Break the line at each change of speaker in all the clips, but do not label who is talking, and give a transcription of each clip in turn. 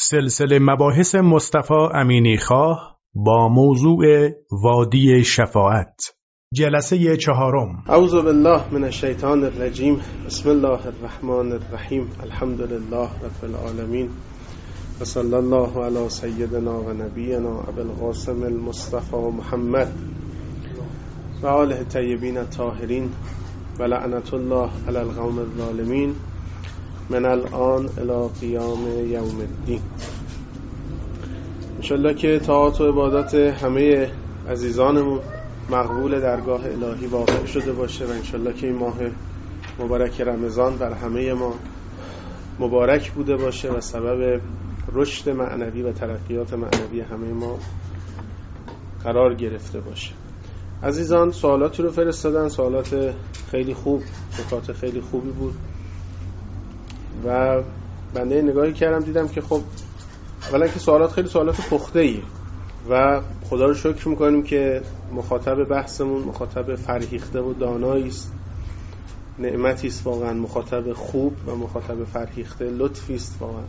سلسله مباحث مصطفی امینی خواه با موضوع وادی شفاعت، جلسه 4.
اعوذ بالله من الشیطان الرجیم. بسم الله الرحمن الرحیم. الحمد لله رب العالمین و صلی الله علی سیدنا و نبینا ابی القاسم المصطفى محمد و آله الطیبین الطاهرین و لعنت الله علی القوم الظالمین من الان الی قیام یوم الدین. انشالله که طاعات و عبادات همه عزیزانمون مقبول درگاه الهی واقع شده باشه و انشالله که این ماه مبارک رمضان بر همه ما مبارک بوده باشه و سبب رشد معنوی و ترقیات معنوی همه ما قرار گرفته باشه. عزیزان سوالاتی رو فرستادن، سوالات خیلی خوب، نکات خیلی خوبی بود و بنده نگاهی کردم دیدم که خب اولا که سوالات خیلی سوالات پخته‌ایه و خدا رو شکر میکنیم که مخاطب بحثمون مخاطب فرهیخته و دانایی است، نعمتی است واقعا، مخاطب خوب و مخاطب فرهیخته لطفی است واقعا.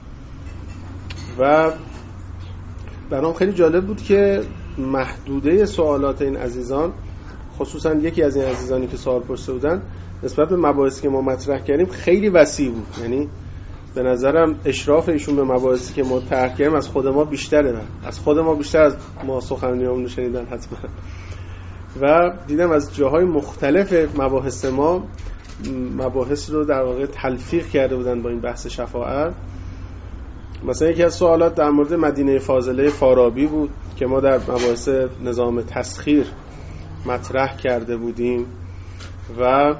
و برام خیلی جالب بود که محدوده سوالات این عزیزان، خصوصا یکی از این عزیزانی که سوال پرسیده بودن، نسبت به مباحثی که ما مطرح کردیم خیلی وسیع بود. یعنی به نظرم اشراف ایشون به مباحثی که ما طرح کردیم از خود ما بیشتره، از خود ما بیشتر از ما سخنرانیامون رو شنیدن حتما. و دیدم از جاهای مختلف مباحث ما مباحث رو در واقع تلفیق کرده بودن با این بحث شفاعت. مثلا یکی از سوالات در مورد مدینه فاضله فارابی بود که ما در مباحث نظام تسخیر مطرح کرده بودیم و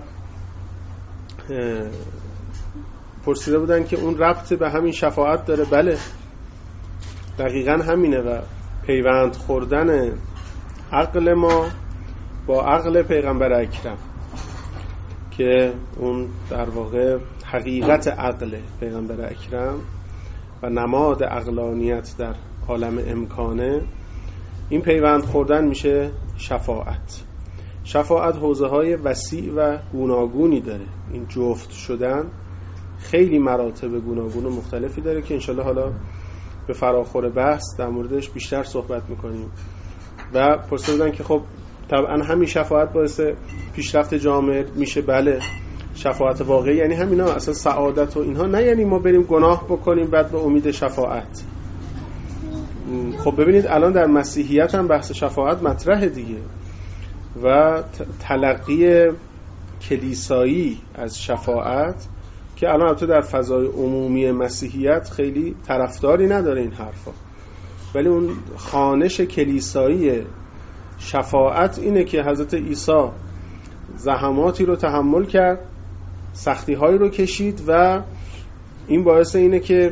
پرسیده بودن که اون ربط به همین شفاعت داره. بله دقیقاً همینه و پیوند خوردن عقل ما با عقل پیغمبر اکرم که اون در واقع حقیقت عقل پیغمبر اکرم و نماد عقلانیت در عالم امکانه، این پیوند خوردن میشه شفاعت. شفاعت حوزه‌های وسیع و گوناگونی داره. این جفت شدن خیلی مراتب گوناگون و مختلفی داره که انشالله حالا به فراخور بحث در موردش بیشتر صحبت میکنیم. و پرسیده بودن که خب طبعا همین شفاعت باعث پیشرفت جامعه میشه. بله شفاعت واقعی یعنی همینا، اصلا سعادت و اینها نه، یعنی ما بریم گناه بکنیم بعد به امید شفاعت. خب ببینید الان در مسیحیت هم بحث شفاعت مطرحه دیگه و تلقی کلیسایی از شفاعت که الان البته در فضای عمومی مسیحیت خیلی طرفداری نداره این حرفا، ولی اون خوانش کلیسایی شفاعت اینه که حضرت عیسی زحماتی رو تحمل کرد، سختی هایی رو کشید و این باعث اینه که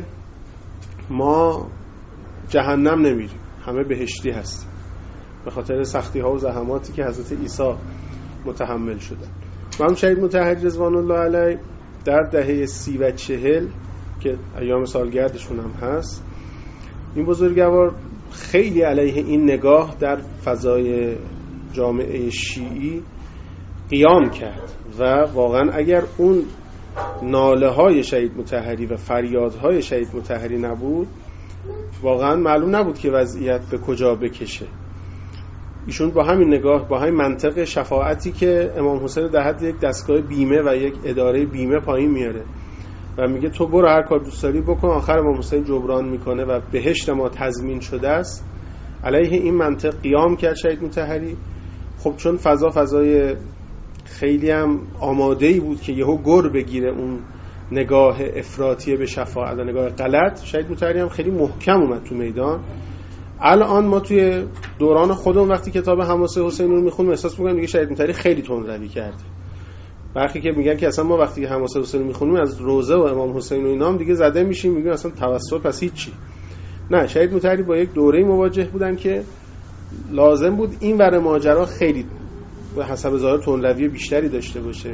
ما جهنم نمیریم، همه بهشتی هستیم به خاطر سختی ها و زحماتی که حضرت عیسی متحمل شدن. امام شهید مطهری رضوان الله علیه در دهه 30 و 40 که ایام سالگردشون هم هست، این بزرگوار خیلی علیه این نگاه در فضای جامعه شیعی قیام کرد و واقعا اگر اون ناله های شهید مطهری و فریادهای شهید مطهری نبود واقعا معلوم نبود که وضعیت به کجا بکشه. ایشون با همین نگاه، با همین منطق شفاعتی که امام حسین در حد یک دستگاه بیمه و یک اداره بیمه پایین میاره و میگه تو برو هر کار دوست داری بکن، آخر امام حسین جبران میکنه و بهشت ما تضمین شده است، علیه این منطق قیام کرد شهید مطهری. خب چون فضای خیلی هم آماده‌ای بود که یهو گر بگیره اون نگاه افراطی به شفاعت و نگاه غلط، شهید مطهری هم خیلی محکم اومد تو میدان. الان ما توی دوران خودمون وقتی کتاب حماسه حسین رو میخونیم احساس میکنیم دیگه شهید مطهری خیلی تندروی کرده. برخی که میگن که اصلا ما وقتی حماسه حسین رو میخونیم از روزه و امام حسین و اینا هم دیگه زده میشیم، میگیم اصلا توسل پس هیچی. نه، شهید مطهری با یک دوره مواجه بودن که لازم بود این ور ماجرا خیلی به حسب ظاهر تندروی بیشتری داشته باشه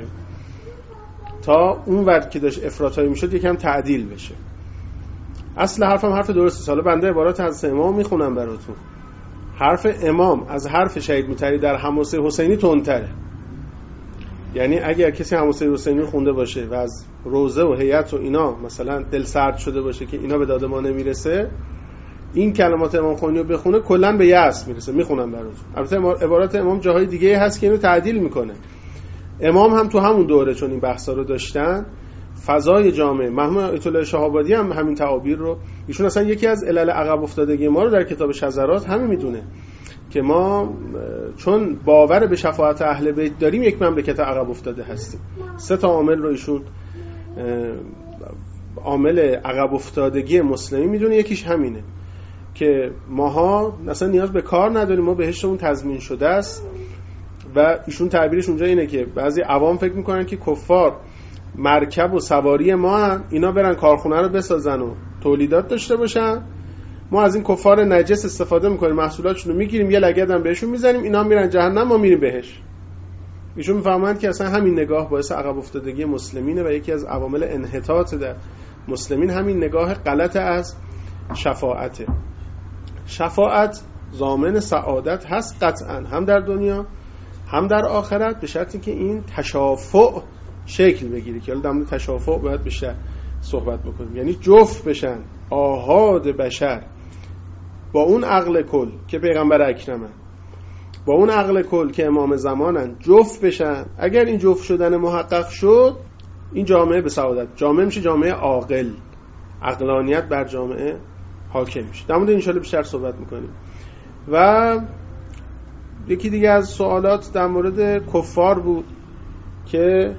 تا اون ور که داشت افراطی میشد یکم تعدیل بشه. اصل حرفم حرف درسته. حالا بنده عبارات از امام میخونم براتون. حرف امام از حرف شهید مطهری در حماسه حسینی تندتره. یعنی اگر کسی حماسه حسینی خونده باشه و از روضه و هیئت و اینا مثلا دل سرد شده باشه که اینا به داد ما نمیرسه، این کلمات امام خمینی رو بخونه کلا به یأس میرسه. میخونم براتون. البته عبارات امام جاهای دیگه هست که اینو تعدیل میکنه. امام هم تو همون دوره چون این بحثا رو داشتن، فضای جامعه، مرحوم آیت الله شهابادی هم همین تعابیر رو، ایشون اصلا یکی از علل عقب افتادگی ما رو در کتاب شذرات همین میدونه که ما چون باور به شفاعت اهل بیت داریم یک مملکت عقب افتاده هستیم. 3 تا عامل رو ایشون عامل عقب افتادگی مسلمی میدونه. یکیش همینه که ماها اصلا نیاز به کار نداریم، ما بهشتمون تضمین شده است. و ایشون تعبیرش اونجا اینه که بعضی عوام فکر میکنن که کفار مرکب و سواری ما هم، اینا برن کارخونه رو بسازن و تولیدات داشته باشن، ما از این کفار نجس استفاده میکنیم، محصولاتشون رو میگیریم، یه لگد هم بهشون میزنیم، اینا میرن جهنم، ما میریم بهش. ایشون میفهمند که اصلا همین نگاه باعث عقب افتادگی مسلمینه و یکی از عوامل انحطاط در مسلمین همین نگاه غلط از شفاعته. شفاعت ضامن سعادت هست قطعا، هم در دنیا هم در آخرت، به شرطی که این تشافع شکل بگیره که حالا در مورد تشافع باید بیشتر صحبت بکنیم. یعنی جفت بشن آحاد بشر با اون عقل کل که پیغمبر اکرمن، با اون عقل کل که امام زمانن، جفت بشن. اگر این جفت شدن محقق شد، این جامعه به سعادت، جامعه میشه جامعه عاقل، عقلانیت بر جامعه حاکم میشه. در مورد ان شاءالله بیشتر صحبت میکنیم. و یکی دیگه از سوالات در مورد کفار بود که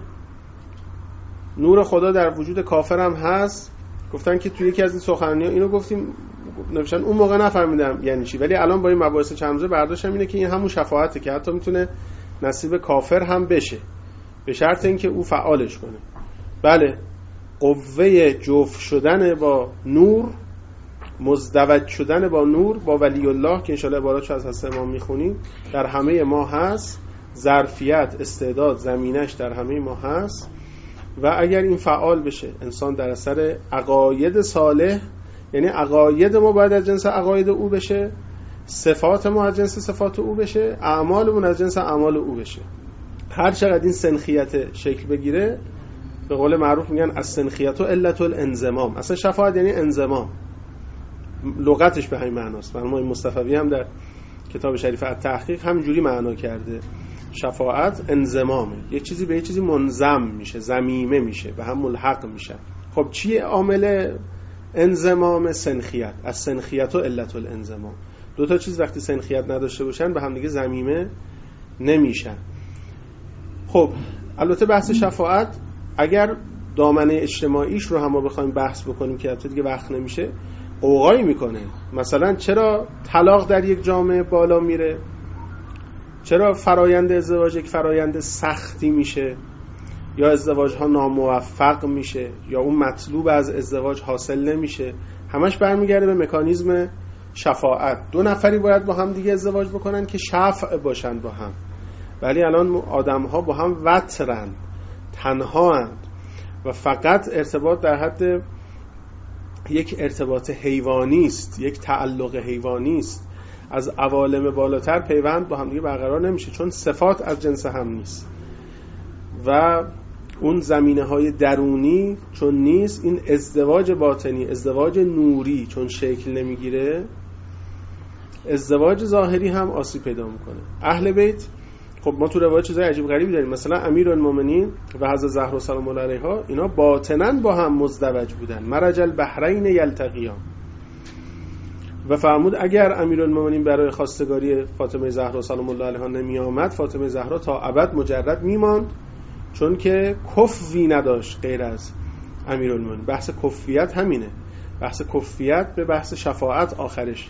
نور خدا در وجود کافر هم هست. گفتن که توی یکی از این سخنرانی‌ها اینو گفتیم، نوشتن اون موقع نفهمیدم یعنی چی، ولی الان با این مباحث چند روزه برداشتم اینه که این همون شفاعته که حتی میتونه نصیب کافر هم بشه، به شرط اینکه او فعالش کنه. بله، قوه جفت شدن با نور، مزدوج شدن با نور، با ولی الله که انشاءالله عباراتش از حضرت امام میخونیم، در همه ما هست. ظرفیت، استعداد، زمینش در همه ما هست. و اگر این فعال بشه، انسان در اثر عقاید صالح، یعنی عقاید ما باید از جنس عقاید او بشه، صفات ما از جنس صفات او بشه، اعمالمون از جنس اعمال او بشه. هر چقدر این سنخیت شکل بگیره، به قول معروف میگن از سنخیت و علت الانضمام. اصلا شفاعت یعنی انضمام، لغتش به همین معناست. مرحوم مصطفی هم در کتاب شریف التحقیق همینجوری معنا کرده. شفاعت انضمامه، یک چیزی به یک چیزی منضم میشه، ضمیمه میشه، به هم ملحق میشه. خب چیه عامل انضمام؟ سنخیت، از سنخیت و علت الانضمام. 2 تا چیز وقتی سنخیت نداشته باشن به هم دیگه ضمیمه نمیشن. خب البته بحث شفاعت اگر دامنه اجتماعیش رو هم ما بخوایم بحث بکنیم که البته دیگه وقت نمیشه، قوقایی میکنه. مثلا چرا طلاق در یک جامعه بالا میره؟ چرا فرایند ازدواج یک فرایند سختی میشه، یا ازدواج ها ناموفق میشه، یا اون مطلوب از ازدواج حاصل نمیشه؟ همش برمیگرده به مکانیزم شفاعت. 2 نفری باید با هم دیگه ازدواج بکنن که شفع باشن با هم، ولی الان آدم ها با هم وترن، تنها هستند و فقط ارتباط در حد یک ارتباط حیوانی است، یک تعلق حیوانی است. از عوالم بالاتر پیوند با هم دیگه برقرار نمیشه، چون صفات از جنس هم نیست و اون زمینه‌های درونی چون نیست. این ازدواج باطنی، ازدواج نوری چون شکل نمیگیره، ازدواج ظاهری هم آسیب پیدا میکنه. اهل بیت، خب ما تو روایت چیزای عجیب غریبی داریم. مثلا امیرالمومنین و حضرت زهرا سلام الله علیها، اینا باطناً با هم مزدوج بودن. مرج البحرین یلتقیان. و فرمود اگر امیرالمومنین برای خواستگاری فاطمه زهرا سلام الله علیها نمی آمد، فاطمه زهرا تا ابد مجرد میماند، چون که کفوی نداشت غیر از امیرالمومنین. بحث کفویت همینه. بحث کفویت به بحث شفاعت آخرش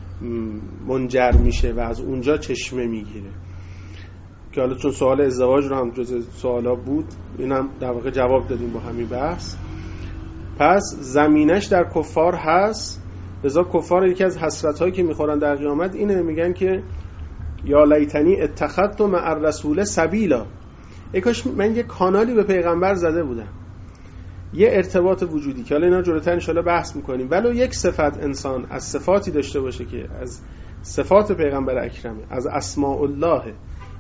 منجر میشه و از اونجا چشمه میگیره. که حالا چون سوال ازدواج رو هم جز سوالا بود، اینم در واقع جواب دادیم با همین بحث. پس زمینش در کفار هست. لذا کفار یکی از حسرت‌هایی که میخورن در قیامت اینه، میگن که یا لیتنی اتخذت مع الرسول سبیلا، ای کاش من یه کانالی به پیغمبر زده بودم، یه ارتباط وجودی که حالا اینا جلوتر ان شاءالله بحث میکنیم. ولو یک صفت انسان از صفاتی داشته باشه که از صفات پیغمبر اکرمه، از اسماء الله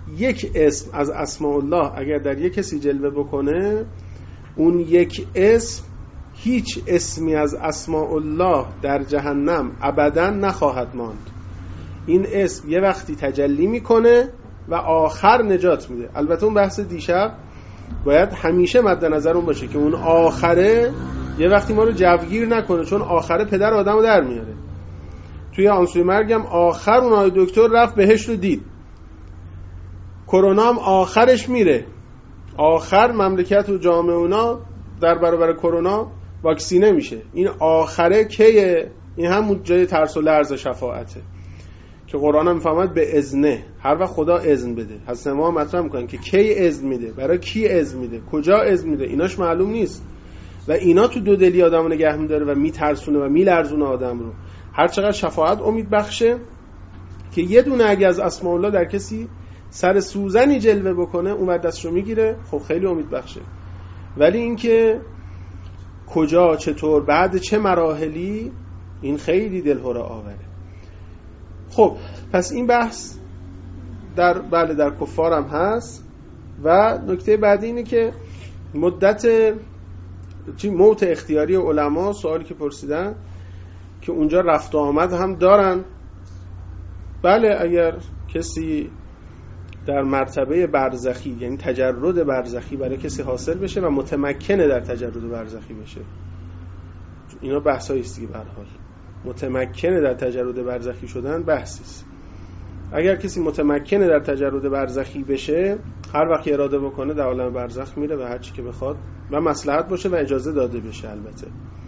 یک اسم از اسماء الله اگر در یک کسی جلوه بکنه، اون یک اسم هیچ اسمی از اسماء الله در جهنم ابدا نخواهد ماند. این اسم یه وقتی تجلی میکنه و آخر نجات میده. البته اون بحث دیشب باید همیشه مد نظر اون باشه که اون آخره یه وقتی ما رو جوگیر نکنه، چون آخره پدر آدمو در میاره. توی آنسوی مرگم آخر اون آقای دکتر رفت بهشت رو دید. کرونا هم آخرش میره، آخر مملکت و جامعه اونا در برابر کرونا واکسینه میشه. این آخره کیه؟ این همون جای ترس و لرز شفاعته که قرآن هم میفهمد به اذنه، هر وقت خدا اذن بده. حضرت ما مطرح میکنن که کی اذن میده، برای کی اذن میده، کجا اذن میده، ایناش معلوم نیست و اینا تو دو دلی آدمو نگه میداره و میترسونه و میلرزونه آدم رو. هر چقدر شفاعت امید بخشه که یه دونه اگه از اسماء الله در کسی سر سوزنی جلوه بکنه اون وقت دستشو میگیره، خب خیلی امید بخشه. ولی اینکه کجا، چطور، بعد چه مراحلی، این خیلی دلهره آوره. خب پس این بحث در کفار هم هست. و نکته بعدی اینه که مدت موت اختیاری علما، سوالی که پرسیدن که اونجا رفت و آمد هم دارن. بله اگر کسی در مرتبه برزخی، یعنی تجرد برزخی برای کسی حاصل بشه و متمکنه در تجرد برزخی بشه، اینا بحثایی است دیگه. به هر حال متمکنه در تجرد برزخی شدن بحثی است. اگر کسی متمکنه در تجرد برزخی بشه، هر وقت اراده بکنه در عالم برزخ میره و هر چی که بخواد و مصلحت باشه و اجازه داده بشه. البته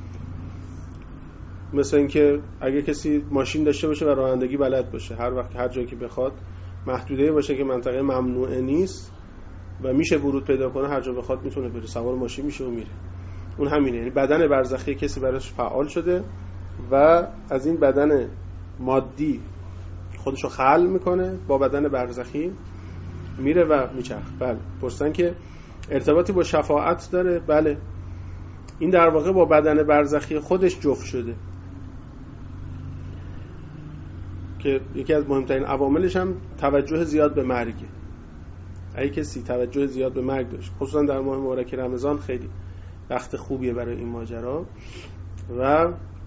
مثل اینکه اگر کسی ماشین داشته باشه و رانندگی بلد باشه، هر وقت هر جایی که بخواد، محدوده باشه که منطقه ممنوعه نیست و میشه ورود پیدا کنه، هر جا بخواد میتونه بره، سوار ماشین میشه و میره. اون همینه، یعنی بدن برزخی کسی براش فعال شده و از این بدن مادی خودشو خلع میکنه، با بدن برزخی میره و میچرخ. بله پرسن که ارتباطی با شفاعت داره؟ بله، این در واقع با بدن برزخی خودش جفت شده که یکی از مهمترین عواملش هم توجه زیاد به مرگه. اگه کسی توجه زیاد به مرگ داشت، خصوصا در ماه مبارک رمضان، خیلی وقت خوبیه برای این ماجرا. و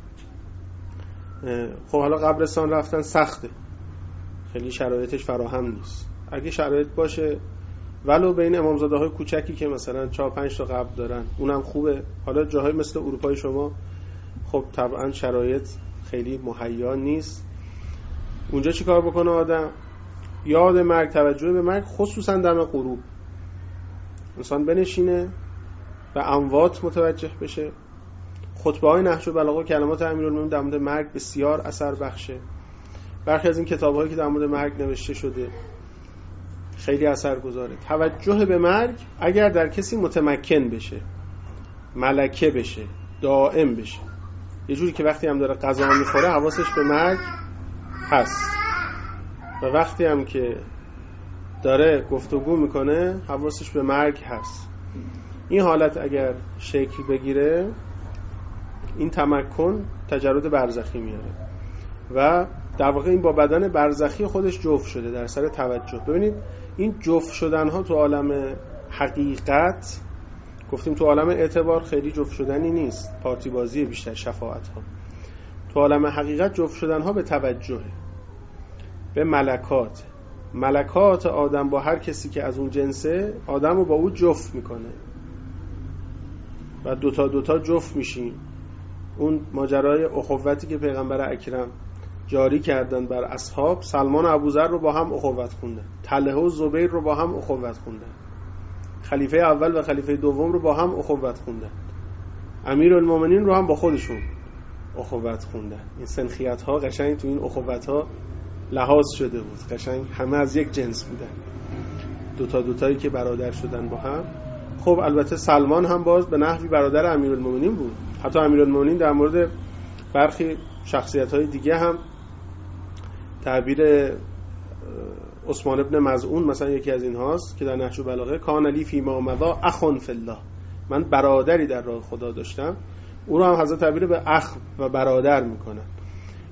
خب حالا قبرستان رفتن سخته، خیلی شرایطش فراهم نیست. اگه شرایط باشه ولو بین امامزاده های کوچکی که مثلا 4-5 تا قبر دارن اونم خوبه. حالا جاهای مثل اروپای شما خب طبعا شرایط خیلی مهیا نیست. اونجا چی کار بکنه آدم؟ یاد مرگ، توجه به مرگ، خصوصا دم غروب انسان بنشینه و اموات متوجه بشه. خطبه های نهج البلاغه و کلمات امیرالمومنین در مورد مرگ بسیار اثر بخشه. برخی از این کتاب‌هایی که در مورد مرگ نوشته شده خیلی اثرگذاره. توجه به مرگ اگر در کسی متمکن بشه، ملکه بشه، دائم بشه، یه جوری که وقتی هم داره غذا میخوره حواسش به مرگ هست و وقتی هم که داره گفتگو میکنه حواسش به مرگ هست. این حالت اگر شکل بگیره، این تمکن تجرد برزخی میاره و در واقع این با بدن برزخی خودش جفت شده در سر توجه. ببینید این جفت شدن ها تو عالم حقیقت، گفتیم تو عالم اعتبار خیلی جفت شدنی نیست، پارتی بازی بیشتر شفاعت ها. تو عالم حقیقت جفت شدن ها به توجه، به ملکات آدم با هر کسی که از اون جنسه آدم رو با اون جفت میکنه و دوتا جفت میشین. اون ماجرای اخوتی که پیغمبر اکرم جاری کردن بر اصحاب، سلمان و ابوذر رو با هم اخوت خوندن، طلحه و زبیر رو با هم اخوت خوندن، خلیفه اول و خلیفه دوم رو با هم اخوت خوندن، امیرالمومنین رو هم با خودشون اخوت خوندن. این سنخیت ها قشنگ تو این اخوت ها لحاظ شده بود، قشنگ همه از یک جنس بودن، دوتایی که برادر شدن با هم. خب البته سلمان هم باز به نحوی برادر امیرالمومنین بود. حتی امیرالمومنین در مورد برخی شخصیت‌های دیگه هم تعبیر عثمان ابن مظعون مثلا یکی از اینهاست که در نهج البلاغه کان لی فیما مضی اخ فی الله، من برادری در راه خدا داشتم. او رو هم حضرت تعبیر به اخ و برادر میکنن.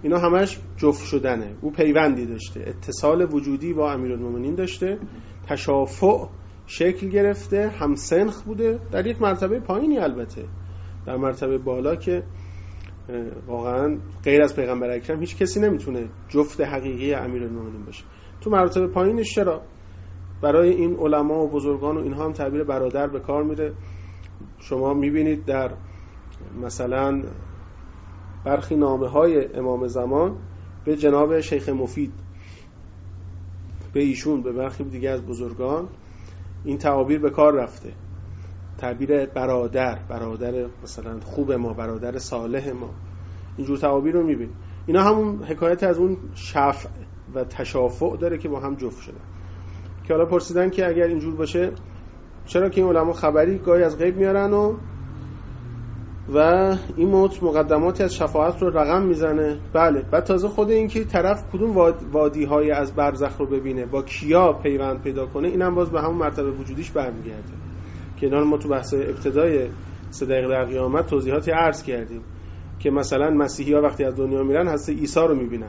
اینا همش جفت شدنه. او پیوندی داشته، اتصال وجودی با امیرالمومنین داشته، تشافع شکل گرفته، هم سنخ بوده، در یک مرتبه پایینی البته. در مرتبه بالا که واقعا غیر از پیغمبر اکرم هیچ کسی نمیتونه جفت حقیقی امیرالمومنین باشه. تو مرتبه پایینش چرا؟ برای این علما و بزرگان و اینها هم تعبیر برادر به کار میره. شما میبینید در مثلا برخی نامه‌های امام زمان به جناب شیخ مفید، به ایشون، به برخی دیگه از بزرگان این تعابیر به کار رفته. تعبیر برادر مثلا خوب ما، برادر صالح ما، اینجور تعابیر رو میبینید. اینا همون حکایت از اون شفع و تشافع داره که با هم جفت شدن. که حالا پرسیدن که اگر اینجور باشه چرا که این علما خبری گاهی از غیب میارن و این مقدماتی از شفاعت رو رقم میزنه. بله، بعد تازه خود این که طرف کدوم وادی های از برزخ رو ببینه، با کیا پیوند پیدا کنه، اینم باز به همون مرتبه وجودیش برمیگرده که اینا ما تو بحث ابتدای 3 دقیقه در قیامت توضیحاتی عرض کردیم که مثلا مسیحی ها وقتی از دنیا میرن حضرت عیسی رو میبینن.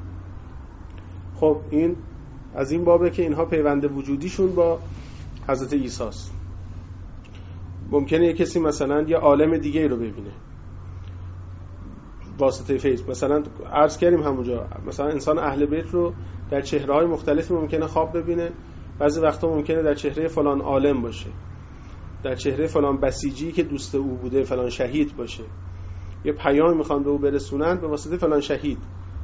خب این از این بابه که اینها پیوند وجودیشون با حضرت عیسی است. ممکنه یه کسی مثلا یه عالم دیگه رو ببینه واسطه فیض. مثلا عرض کردیم همونجا، مثلا انسان اهل بیت رو در چهره‌های مختلفی ممکنه خواب ببینه. بعضی وقتا ممکنه در چهره فلان عالم باشه، در چهره فلان بسیجی که دوست او بوده، فلان شهید باشه. یه پیام میخوان به او برسونن به واسطه فلان شهید.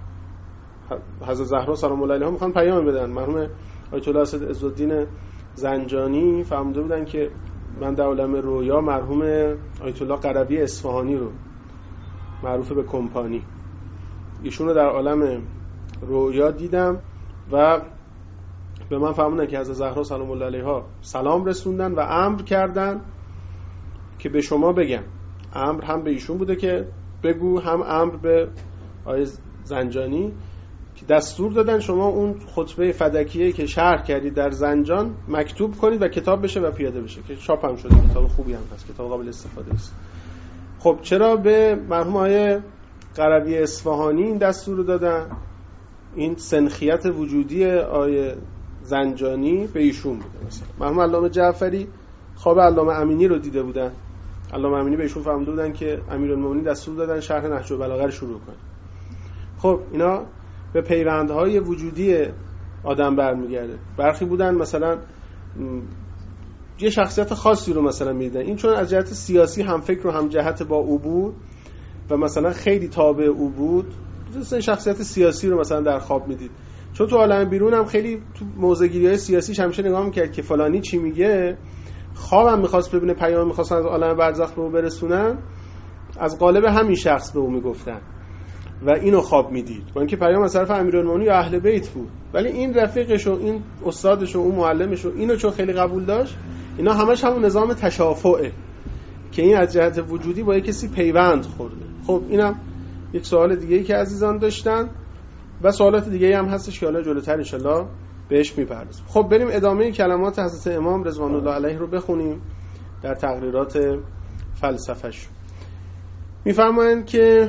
حضرت زهرا سلام الله علیها میخوان پیام بدن. مرحوم آیت الله اسد عزالدین زنجانی فرموده بودن که من در عالم رویا مرحوم آیت الله قربی اصفهانی رو، معروف به کمپانی، ایشون رو در عالم رویا دیدم و به من فرمودن که حضرت زهرا سلام الله علیها سلام رسوندن و امر کردن که به شما بگم. امر هم به ایشون بوده که بگو، هم امر به آیه زنجانی که دستور دادن شما اون خطبه فدکیه‌ای که شرح کردید در زنجان مکتوب کنید و کتاب بشه و پیاده بشه، که چاپ هم شده، کتاب خوبی هم هست، کتاب قابل استفاده است. خب چرا به مرحوم آیه قربی اصفهانی این دستور رو دادن؟ این سنخیت وجودی آیه زنجانی به ایشون بوده. مثلا مرحوم علامه جعفری خواب علامه امینی رو دیده بودن. علامه امینی به ایشون فرموده بودن که امیرالمومنین دستور دادن شرح نهج البلاغه رو شروع کنید. خب اینا به پیوندهای وجودی آدم برمیگرده. برخی بودن مثلا یه شخصیت خاصی رو مثلا میدیدن، این چون از جهت سیاسی هم فکر و هم جهت با او بود و مثلا خیلی تابع او بود، مثلا شخصیت سیاسی رو مثلا در خواب میدید. چون تو عالم بیرون هم خیلی تو موضع‌گیری‌های سیاسی همیشه نگاه میکرد که فلانی چی میگه، خوابم میخواست ببینه، پیام میخواستن از عالم برزخ به او برسونن، از قالب همین شخص به او میگفتن و اینو خواب میدید، با اینکه پیام از طرف امیرالمومنین یا اهل بیت بود، ولی این رفیقش و این استادش و اون معلمش و اینو چون خیلی قبول داشت، اینا همش همون نظام تشافعه که این از جهت وجودی با یک کسی پیوند خورده. خب اینم یک سوال دیگه‌ای که عزیزان داشتن و سوالات دیگه‌ای هم هستش که حالا جلوتر ان شاءالله بهش میپردازیم. خب بریم ادامه کلمات حضرت امام رضوان الله علیه رو بخونیم در تقریرات فلسفه‌اش. میفرمایند که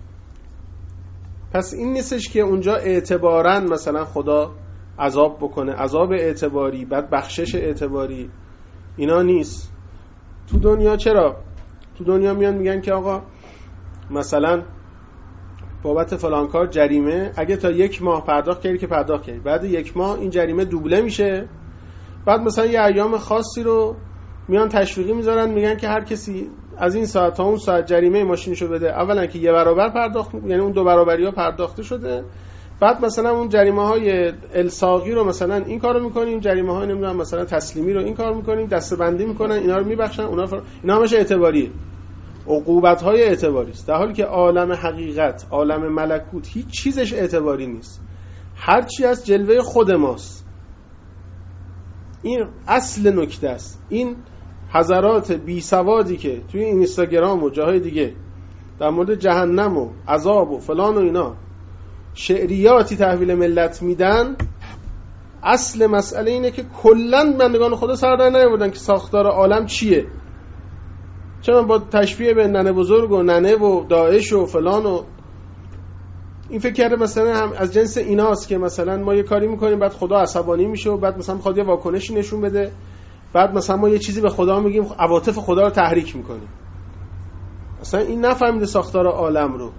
پس این نیستش که اونجا اعتباراً مثلا خدا عذاب بکنه، عذاب اعتباری، بعد بخشش اعتباری، اینا نیست. تو دنیا چرا؟ تو دنیا میان میگن که آقا مثلا بابت فلان کار جریمه، اگه تا 1 ماه پرداخت کردی که پرداخت کردی، بعد 1 ماه این جریمه دوبله میشه. بعد مثلا یه ایام خاصی رو میان تشویقی میذارن، میگن که هر کسی از این ساعت تا اون ساعت جریمه ماشینشو بده. اولا که 1 برابر پرداخت، یعنی اون 2 برابری‌ها پرداخته شده. بعد مثلا اون جریمه‌های الساقی رو مثلا این کارو می‌کنیم، جریمه‌های نمیدونم مثلا تسلیمی رو این کار می‌کنیم، دسته‌بندی می‌کنن، اینا رو می‌بخشن، اینا همش اعتباریه. عقوبت‌های اعتباری است، در حالی که عالم حقیقت، عالم ملکوت هیچ چیزش اعتباری نیست. هر چی از جلوه خود ماست. این اصل نکته است. این حضرات بی سوادی که توی اینستاگرام و جاهای دیگه در مورد جهنم و عذاب و فلان و اینا شعریاتی تحویل ملت میدن، اصل مسئله اینه که کلن بندگان خدا سر در نیاوردن که ساختار عالم چیه. چون با تشبیه به ننه بزرگ و ننه و داعش و فلان و این فکر کرده مثلا هم از جنس ایناست که مثلا ما یه کاری میکنیم بعد خدا عصبانی میشه و بعد مثلا میخواد یه واکنشی نشون بده، بعد مثلا ما یه چیزی به خدا میگیم، عواطف خدا رو تحریک میکنیم. اصلا این نفهمیده ساختار عالم رو.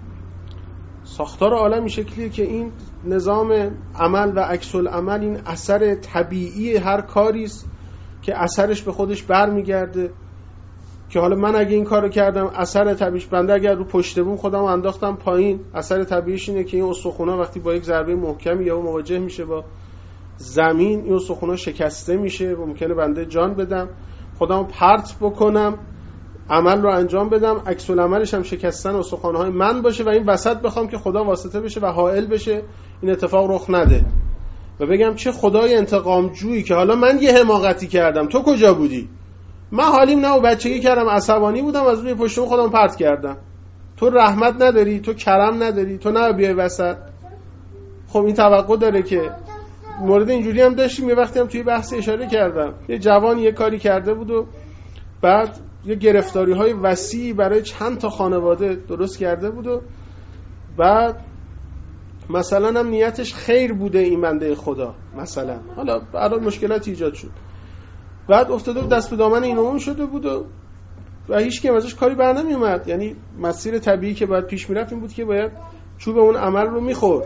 ساختار عالم این شکلیه که این نظام عمل و عکس العمل این اثر طبیعی هر کاری است که اثرش به خودش برمیگرده، که حالا من اگه این کارو کردم اثر طبیعیش، بنده اگر رو پشت بوم خودم انداختم پایین، اثر طبیعیش اینه که این استخونا وقتی با یک ضربه محکمی یا مواجه میشه با زمین، این استخونا شکسته میشه و ممکنه بنده جان بدم، خودم پرت بکنم، عمل رو انجام بدم، عکس العملش هم شکستن استخوان‌های من باشه و این وسط بخوام که خدا واسطه بشه و حائل بشه این اتفاق رخ نده و بگم چه خدای انتقام جویی که حالا من یه حماقتی کردم، تو کجا بودی؟ من حالیم نه و بچگی کردم، عصبانی بودم، از روی پشتم خودم پرت کردم. تو رحمت نداری، تو کرم نداری، تو نه بیای وسط. خب این توقع داره که مورد اینجوری هم داشتیم. یه وقتی هم توی بحث اشاره کردم، یه جوان یه کاری کرده بود و بعد یه گرفتاری‌های وسیعی برای چند تا خانواده درست کرده بود و بعد مثلا هم نیتش خیر بوده این بنده خدا، مثلا حالا برای مشکلاتی ایجاد شد، بعد افتاده بود دست به دامن این اون شده بود و هیچ کی ازش کاری بر نمی اومد. یعنی مسیر طبیعی که باید پیش میرفت این بود که باید چوب اون عمل رو میخورد،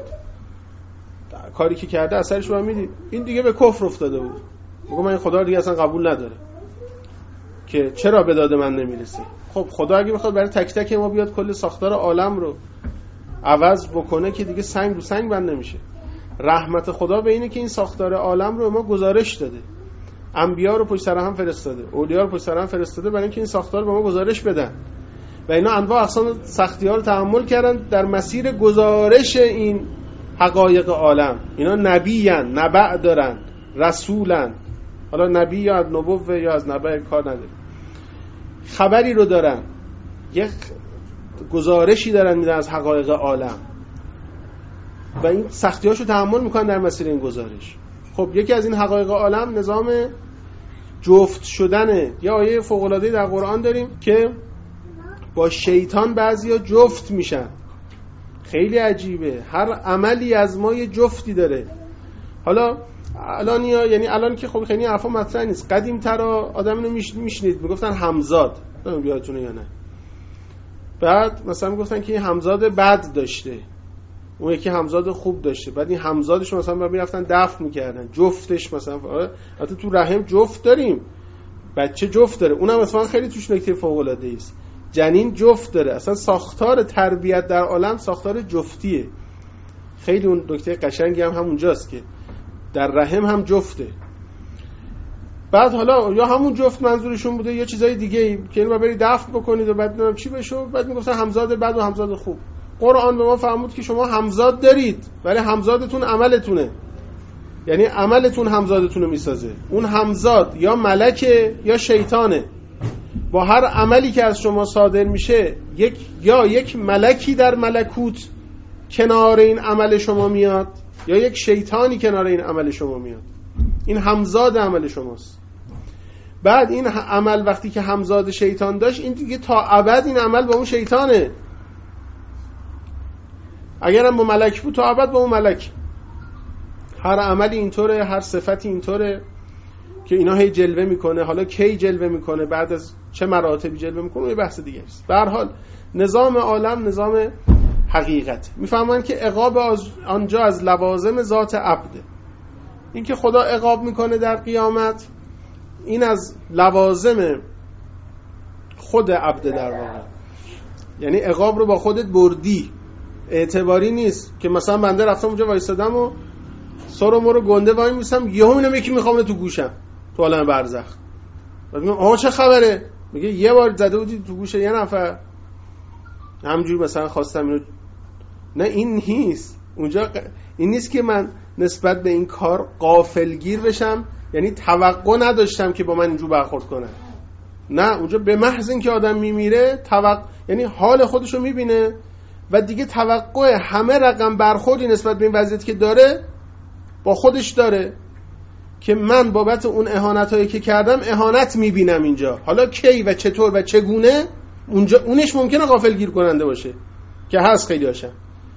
کاری که کرده اثرش رو میدید. این دیگه به کفر افتاده بود، میگه من این خدا رو دیگه اصلا قبول نداره که چرا به داد من نمیرسه. خب خدا اگه بخواد برای تک تک ما بیاد کل ساختار عالم رو عوض بکنه که دیگه سنگ رو سنگ بند نمیشه. رحمت خدا به اینه که این ساختار عالم رو ما گزارش داده، انبیا رو پشت سر هم فرستاده، اولیا رو پشت سر هم فرستاده برای اینکه این ساختار به ما گزارش بدن و اینا انواع اقسام سختی‌ها رو تحمل کردن در مسیر گزارش این حقایق عالم. اینا نبیان، نبع دارن، رسولن. حالا نبی یا از نبوه یا از نبع کار نداره، خبری رو دارن، یک گزارشی دارن میدن از حقایق عالم و این سختی‌هاشو تحمل میکنن در مسیر این گزارش. خب یکی از این حقایق عالم نظام جفت شدنه. یه آیه فوق‌العاده‌ای در قرآن داریم که با شیطان بعضیا جفت میشن. خیلی عجیبه، هر عملی از ما یه جفتی داره. حالا الان یعنی الان که خب خیلی حرفا مطرح نیست، قدیم‌ترا آدم اینو میشنید میگفتن همزاد، نمیدونم یادتونه یا نه. بعد مثلا میگفتن که این همزاد بد داشته، اون یکی همزاد خوب داشته، بعد این همزادش مثلا میرفتن دفن میکردن، جفتش مثلا حتی تو رحم جفت داریم، بچه جفت داره، اونم مثلا خیلی توش نکته فوق العاده است، جنین جفت داره. اصلا ساختار تربیت در عالم ساختار جفتیه. خیلی اون نکته قشنگی هم همونجاست که در رحم هم جفته. بعد حالا یا همون جفت منظورشون بوده یا چیزای دیگه که اینو بری دفن بکنید و بعد نمیدونم چی بشه، بعد میگفتن همزاد بد و همزاد خوب. قرآن به ما فرمود که شما همزاد دارید ولی همزادتون عملتونه، یعنی عملتون همزادتون رو میسازه. اون همزاد یا ملکه یا شیطانه. با هر عملی که از شما صادر میشه یک ملکی در ملکوت کنار این عمل شما میاد یا یک شیطانی کنار این عمل شما میاد. این همزاد عمل شماست. بعد این عمل وقتی که همزاد شیطان داشت، این دیگه تا ابد این عمل با اون شیطانه. اگرم با ملک بود تا ابد با اون ملک. هر عملی اینطوره، هر صفتی اینطوره که اینا هی جلوه میکنه. حالا کی جلوه میکنه، بعد از چه مراتبی جلوه میکنه، یه بحث دیگه است. به هر حال نظام عالم نظام حقیقت. میفهمن که عقاب آنجا از لوازم ذات عبده. این که خدا عقاب میکنه در قیامت، این از لوازم خود عبده در واقع. یعنی عقاب رو با خودت بردی، اعتباری نیست که مثلا بنده رفتم اونجا وایسادم و سرمو رو گنده وای میسم، یهو اینم یکی میخوام تو گوشم تو عالم برزخ. بعد میگم آها چه خبره؟ میگه یه بار زده بودی تو گوش یه نفر، همونجوری مثلا خواستم اینو. نه این نیست اونجا، این نیست که من نسبت به این کار غافلگیر بشم، یعنی توقع نداشتم که با من اینجور برخورد کنه. نه، اونجا به محض اینکه آدم میمیره یعنی حال خودشو میبینه و دیگه توقع همه رقم برخوردی نسبت به این وضعیت که داره با خودش داره که من بابت اون اهانتایی که کردم اهانت میبینم اینجا. حالا کی و چطور و چگونه، اونجا اونش ممکنه غافلگیر کننده باشه که هست خیلی هاشم،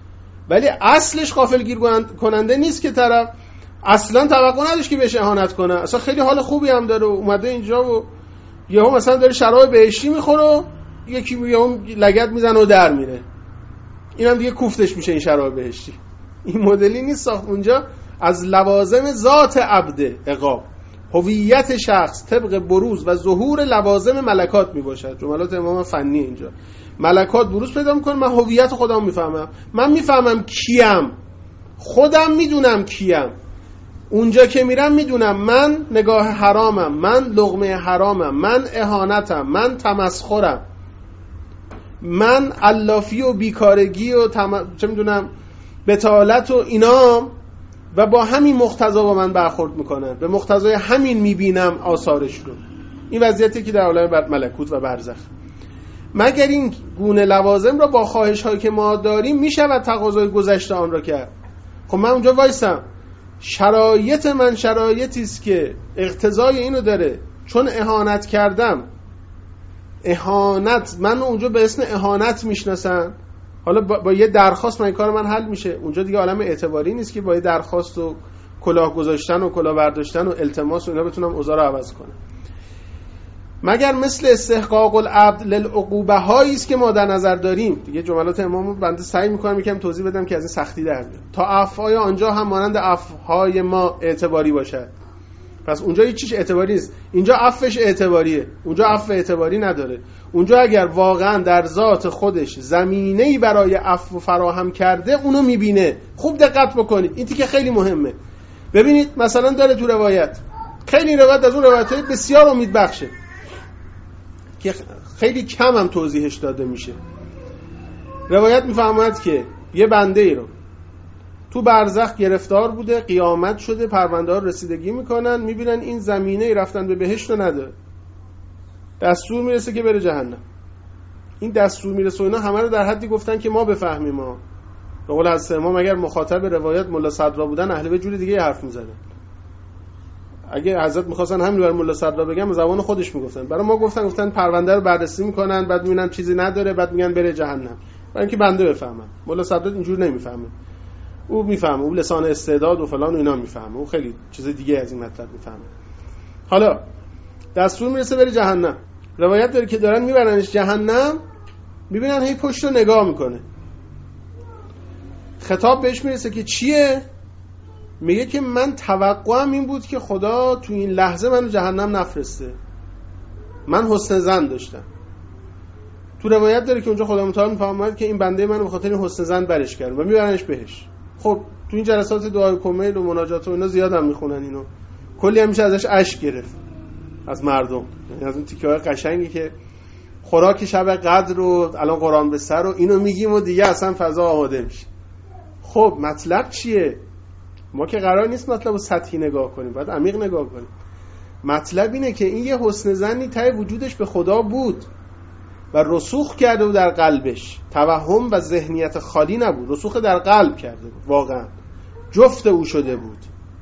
ولی اصلش غافلگیر کننده نیست که طرف اصلا توقع نداشت که بهش اهانت کنه، اصلا خیلی حال خوبی هم داره، اومده اینجا و یهو مثلا داره شراب بهشتی میخوره و یکی یهو لگد میزنه و در میره، اینم دیگه کوفتش میشه این شراب بهشتی. این مدلی نیست ساخت. اونجا از لوازم ذات عبد عقاب، هویت شخص طبق بروز و ظهور لوازم ملکات میباشد. جملات امام فنی اینجا. ملکات بروز پیدا میکنه، من هویت خودم میفهمم، من میفهمم کیم، خودم میدونم کیم. اونجا که میرم میدونم من نگاه حرامم، من لقمه حرامم، من اهانتم، من تمسخرم، من علافی و بیکارگی و چه میدونم بتالت و اینا، و با همین مقتضا با من برخورد میکنن، به مقتضای همین میبینم آثارش رو. این وضعیتی که در عالم ملکوت و برزخ. مگر این گونه لوازم را با خواهش هایی که ما داریم میشود تقاضای گذشته آن را کرد. خب من اونجا وایسم، شرایط من شرایطی است که اقتضای اینو داره، چون اهانت کردم، اهانت من اونجا به اسم اهانت میشناسن، حالا با یه درخواست من کار من حل میشه. اونجا دیگه عالم اعتباری نیست که با یه درخواست و کلاه گذاشتن و کلاه برداشتن و التماس و اینا بتونم اوضاع رو عوض کنم. مگر مثل استحقاق العبد للعقوبه هایی است که ما در نظر داریم. دیگه جملات امامو بنده سعی میکنم یکم توضیح بدم که از این سختی در بیاد، تا عفوهای آنجا هم مانند عفوهای ما اعتباری باشد. پس اونجا هیچ چیز اعتباری نیست، اینجا عفوش اعتباریه، اونجا عفو اعتباری نداره. اونجا اگر واقعا در ذات خودش زمینه‌ای برای عفو فراهم کرده اونو میبینه. خوب دقت بکنید، این تیکه خیلی مهمه. ببینید مثلا داره تو روایت، خیلی روایت از اون روایت‌های بسیار امیدبخشه که خیلی کم هم توضیحش داده میشه. روایت میفرماید که یه بنده ای رو تو برزخ گرفتار بوده، قیامت شده، پرونده ها رسیدگی میکنن، میبینن این زمینه ای رفتن به بهشت رو نداره، دستور میرسه که بره جهنم. این دستور میرسه و اینا همه رو در حدی گفتن که ما بفهمیم. ما به قول حضرت امام اگر مخاطب روایت ملا صدرا بودن اهل بیت جوری دیگه حرف میزدن. اگه حضرت میخواستن همین برای ملا صدرا بگن، به زبان خودش میگفتن. برای ما گفتن پرونده رو بررسی میکنن، بعد میبینن چیزی نداره، بعد میگن بره جهنم، برای اینکه بنده بفهمم. ملا صدرا اینجور نمیفهمه، او میفهمه، او لسان استعداد و فلان و اینا میفهمه، او خیلی چیز دیگه از این مطلب میفهمه. حالا دستور میرسه بره جهنم. روایت داره که دارن میبرنش جهنم، میبینن هی پشت رو نگاه میکنه. خطاب بهش میرسه که چیه؟ میگه که من توقعم این بود که خدا تو این لحظه منو جهنم نفرسته، من حسن ظن داشتم. تو روایت داره که اونجا خدا متعال میفهمه که این بنده منو به خاطر این حسن ظن برش کرد و میبرنش بهش. خب تو این جلسات دعای کمیل و مناجات و اینا زیاد هم میخونن اینو، کلی هم میشه ازش اشک گرفت از مردم، یعنی از اون تیکه‌های قشنگی که خوراک شب قدر رو الان قرآن به سر و اینو میگیم و دیگه اصلا فضا آماده میشه. خب مطلب چیه؟ ما که قرار نیست مطلب رو سطحی نگاه کنیم، باید عمیق نگاه کنیم. مطلب اینه که این یه حسن ظنی ته وجودش به خدا بود و رسوخ کرده بود در قلبش، توهم و ذهنیت خالی نبود، رسوخ در قلب کرده بود، واقعا جفت او شده بود،